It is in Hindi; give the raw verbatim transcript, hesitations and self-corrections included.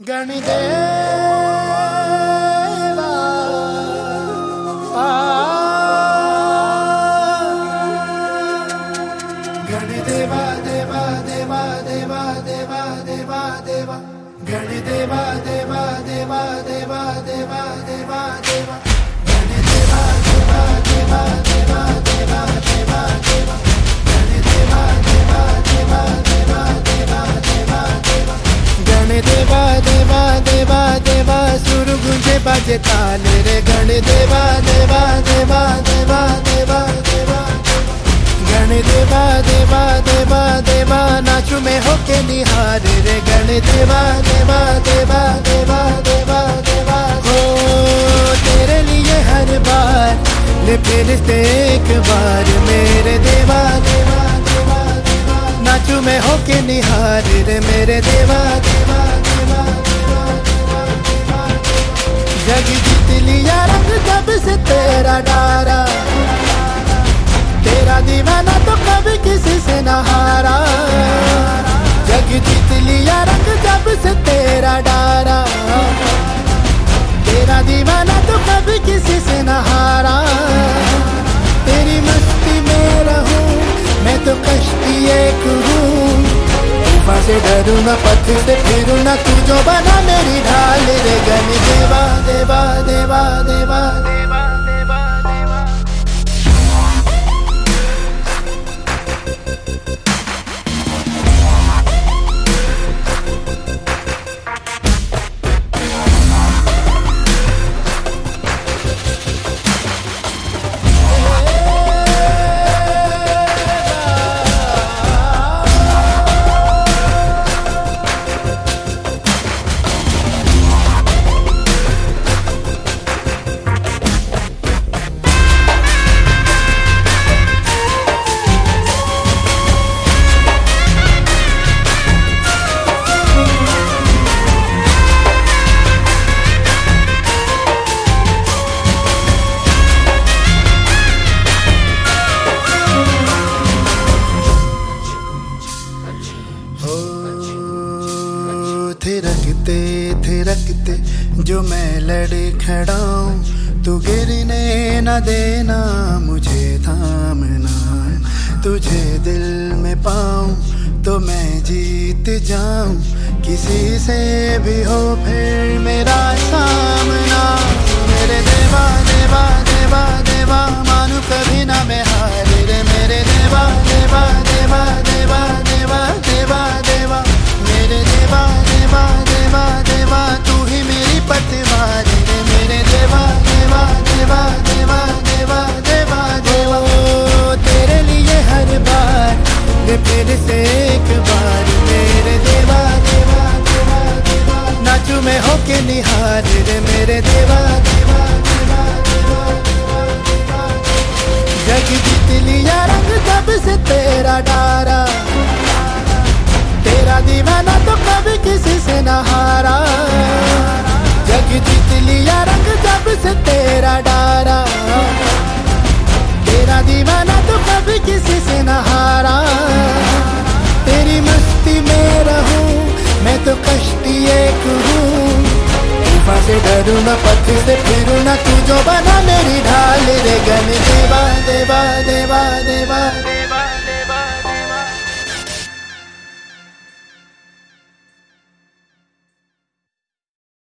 गणदेवा आ गणदेवा देवा देवा देवा देवा देवा देवा गणदेवा देवा देवा देवा देवा देवा देवा गणदेवा देवा देवा देवा देवा देवा देवा गणदेवा देवा देवा देवा देवा देवा देवा गणदेवा देवा देवा देवा सुर गुंजे बाजे ताल रे गणदेवा देवा देवा देवा देवा देवा गणदेवा देवा देवा देवा नाचू में होके निहार रे गणदेवा देवा देवा देवा देवा देवा हो तेरे लिए हर बार ले फिर से एक बार मेरे देवा देवा देवा देवा नाचू में होके निहार रे मेरे देवा देवा देवा देवा देवा जग जीत लिया रंग जब से तेरा डारा तेरा दीवाना तो कभी किसी से न हारा जग जीत लिया रंग जब से तेरा डारा तेरा दीवाना तो कभी किसी से न हारा तेरी मस्ती में रहूं मैं तो कश्ती एक हूँ तूफान से डरूं न पत्थर से फिरूं न तू जो बना मेरी ढाल रे गणदेवा देवा देवा देवा देवा थिरकते थिरकते जो मैं लड़ खड़ा हूँ तू गिरने न देना मुझे थामना तुझे दिल में पाऊँ तो मैं जीत जाऊँ किसी से भी हो फिर मेरा सामना मेरे देवा देवा देवा देवा मानू कभी ना मैं हार रे मेरे देवा देवा देवा देवा देवा देवा देवा मेरे देवा देवा देवा देवा तू ही मेरी पतवार रे मेरे देवा देवा देवा देवा देवा देवा देवा तेरे लिए हर बार ये फिर से एक बार मेरे देवा देवा देवा देवा नाचू में होके निहार रे मेरे देवा देवा देवा देवा देवा जग जीत लिया रंग जब से तेरा डारा तेरा दीवाना तो कभी किसी से न हारा जग जीत लिया रंग जब से तेरा डारा तेरा दीवाना तो कभी किसी से न हारा तेरी मस्ती में रहूं मैं तो कश्ती एक हूँ तूफान से डरूं न पत्थर से फिरूं न तू जो बना मेरी ढाल रे गणदेवा देवा देवा देवा